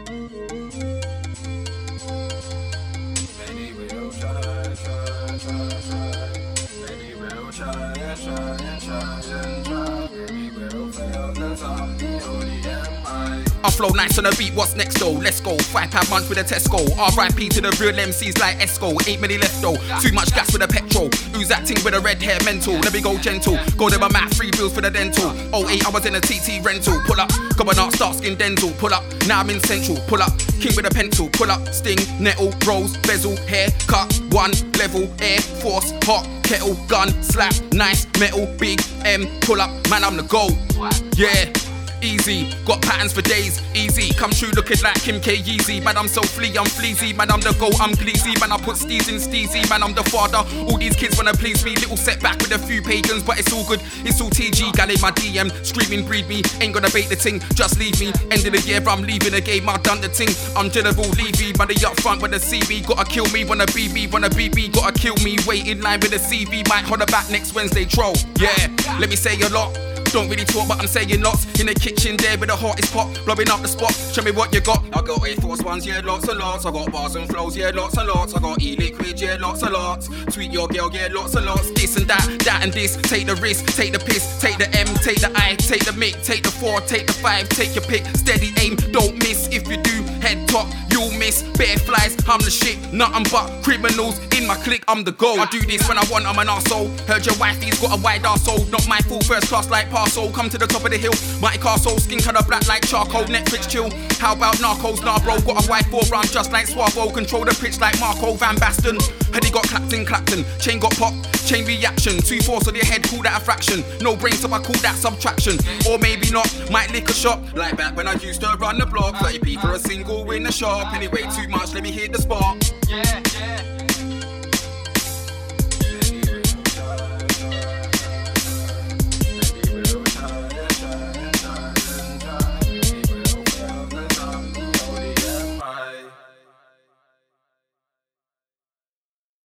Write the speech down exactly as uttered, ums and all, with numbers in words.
Many will try, try, try, try. Many will try and try and try and try. Many will fail, 'cause I'm the only M I. I flow nice on the beat, what's next though? Let's go. Five pound month with a Tesco. R I P to the real M Cs like Esco. Ain't many left though. Too much gas with a petrol. Who's acting with a red hair mental? Let me go gentle. Go to my mat, free bills for the dental. Oh eight, I was in a T T rental. Pull up, going out, start skin dental. Pull up, now I'm in central. Pull up, king with a pencil. Pull up, sting, nettle, rose, bezel, hair, cut, one, level, air, force, hot, kettle, gun, slap, nice, metal, big, M, pull up, man, I'm the goal. Yeah. Easy, got patterns for days, easy. Come true looking like Kim K. Yeezy. Man, I'm so flea, I'm fleazy. Man, I'm the goat, I'm gleezy. Man, I put steez in steezy. Man, I'm the father. All these kids wanna please me. Little setback with a few pagans, but it's all good. It's all T G. Gal in my D M, screaming, breed me. Ain't gonna bait the ting, just leave me. End of the year, I'm leaving the game. I've done the ting. I'm General Levy, man, they up front with the C V. Gotta kill me, wanna be me, wanna be me. Gotta kill me, wait in line with the C V. Might holler back next Wednesday, troll. Yeah, let me say a lot. Don't really talk, but I'm saying lots. In the kitchen there with the hottest pot, blowing up the spot. Show me what you got. I got Air Force Ones, yeah, lots and lots. I got bars and flows, yeah, lots and lots. I got E-Liquid, yeah, lots and lots. Tweet your girl, yeah, lots and lots. This and that, that and this. Take the risk, take the piss, take the M, take the I, take the mic, take the four, take the five, take your pick. Steady aim, don't miss. If you do, head top, you'll miss. Bare flies, I'm the shit. Nothing but criminals in my clique, I'm the goal. I do this when I want, I'm an arsehole. Heard your wifey's got a wide arsehole. Not my full first class like Parcel. Come to the top of the hill, mighty castle, skin colour black like charcoal. Netflix chill, how about Narcos? Nah bro, got a wife for run just like Suavo. Control the pitch like Marco Van Basten. Head he got clapped in Clapton, chain got popped, chain reaction. Two force on your head, call that a fraction. No brain, so I call that subtraction. Or maybe not, might lick a shop. Like back when I used to run the block. thirty p for a single in the shop. Anyway, too much, let me hit the spot.